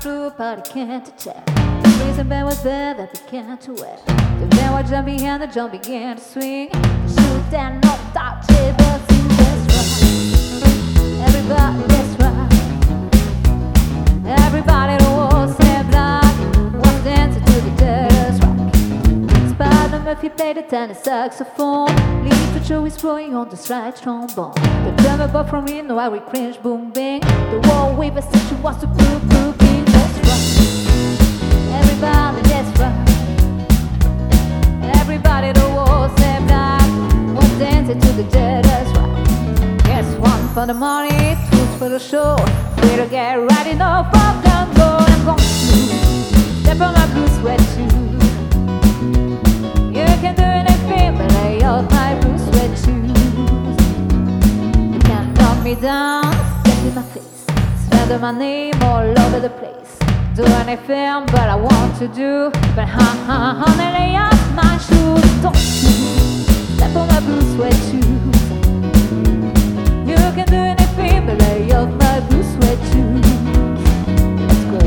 flew, but he can't check. The reason band was there that began to wet. The band was jumping and the jump began to swing. The shoot and no doubt tables in this rock. Everybody, that's right. Everybody that was in black was dancing to the jazz rock. Spider Murphy played the tenor saxophone. Lee Patrol is blowing on the slide trombone. The drummer boy from Reno, I cringe, boom bang. The wall weaver said she was to prove being that's right. Everybody, that's right. Everybody that was in black was dancing to the jazz rock. Yes, one for the money, two for the show. Way to get ready, no problem, go. I'm going to step on my blue sweat shoes. You can do anything but lay off my blue sweat shoes. You can't knock me down, get in my face, slander my name all over the place. Do anything but I want to do, but honey, lay off my shoes. Don't you step on my blue sweat shoes. You can do anything but lay off my blue sweat shoes. Let's go.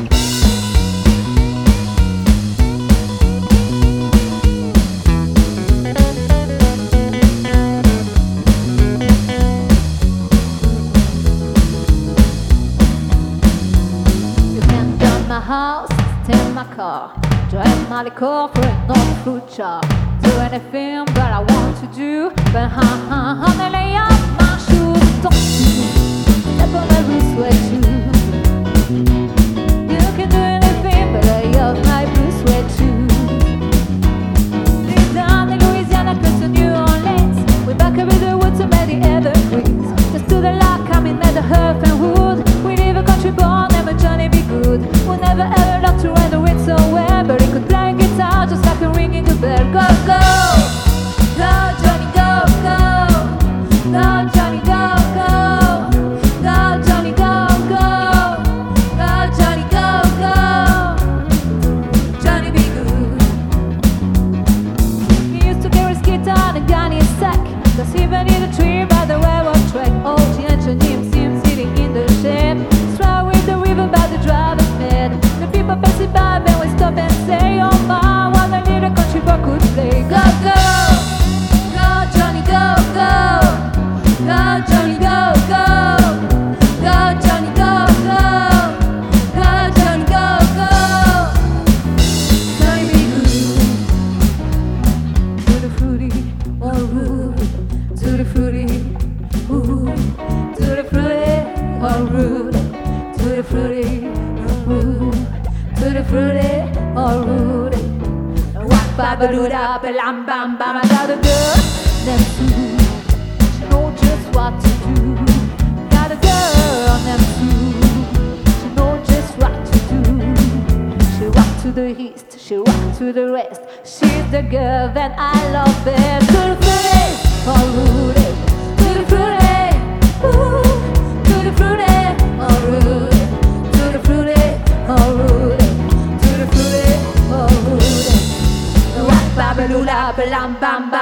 You can burn my house, steal my car, drive my liquor for a non-fruit jar. Do anything but I want to do, but honey, lay off my shoes. Don't you step on my blue sweat shoes. You can do anything but lay off my blue sweat shoes. We're down in Louisiana, close to New Orleans. We're back over the woods and by the evergreens. Just to the lock, coming at the herb and wood. We live a country born, never Johnny be good. We'll never ever love to ride the wind so well, but he could play guitar just like a ringing a bell. Go, go! Go, Johnny, go, go! Go, Johnny, go, go! Go, Johnny, go, go! Go, Johnny, go, go! Johnny be good. He used to carry his guitar and gun in his sack, cause he went in a tree by the railroad track. Old engineer seems sitting in the shed, straw with the river by the driver's bed. The people passing by, then we stop and say, oh my, what a little country boy could play. Go, go! Go, Johnny, go, go! Go, Johnny, go, go! Go, Johnny, go, go! Go, Johnny, go, go! Johnny be good. To the fruity, or rude. To the fruity, ooh. To the fruity, or rude. To the fruity, ooh. To the fruity, or rude. Wap babaloo-da, balam bam bam. I got a girl named Sue. She knows just what to do. Got a girl named Sue. She knows just what to do. She rock to the east, she rock to the west. She's the girl that I love best. To the fruity, or rude. To the fruity, ooh. To the fruity, or rude. To the fruity, or rude. To the fruity, or rude. Wap babaloo-da, balam bam bam.